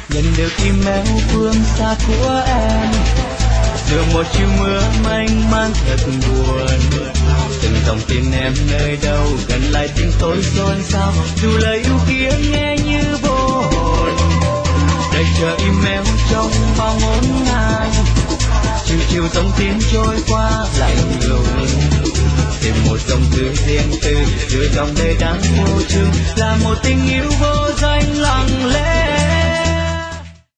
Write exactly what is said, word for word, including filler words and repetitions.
nhận được email phương xa của em, giữa một chiều mưa mênh mang thật buồn. Từng dòng tin em nơi đâu gần lại tiếng tôi xôn xao, dù lời yêu kia nghe như vô hồn. Đợi chờ email trong bao ngổn ngang, chiều chiều dòng tin trôi qua lạnh lùng. Tìm một dòng thư riêng tư giữa dòng đời đang vô chừng, là một tình yêu vô danh lặng lẽ.